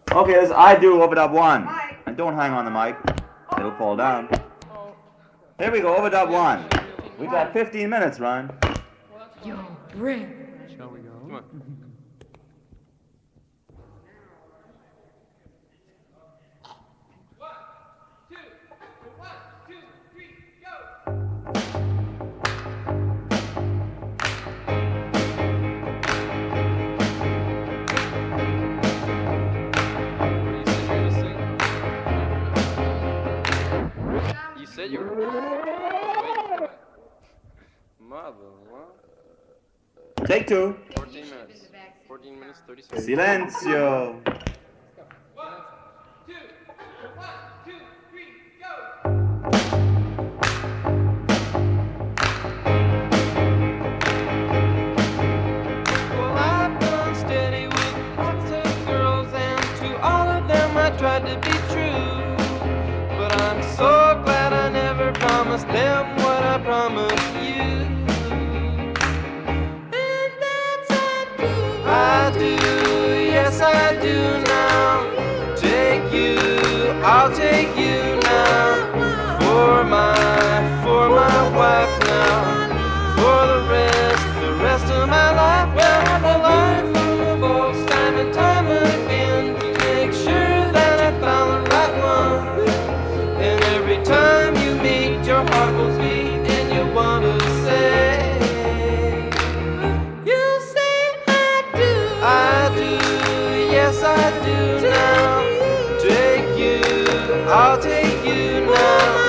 Okay, this is I Do Overdub 1. And don't hang on the mic. It'll fall down. Here we go, Overdub 1. We've got 15 minutes, Ryan. Yo, Rick. Shall we go? Come on. You said you were waiting for it. Mother, what? Take 2. 14 minutes. 14 minutes, 30 seconds. Silencio. Well, I've done steady with lots of girls, and to all of them I tried to be true. But I'm so glad I never promised them what I promised you. And that's I do, yes I do now. Take you, I'll take you now. For my wife now. For the rest of my life. Well, the life of folks, time and time again, to make sure that I found the right one. And every time you meet, your heart goes beat, and you wanna say, you say I do, yes I do now. Take you, I'll take you now.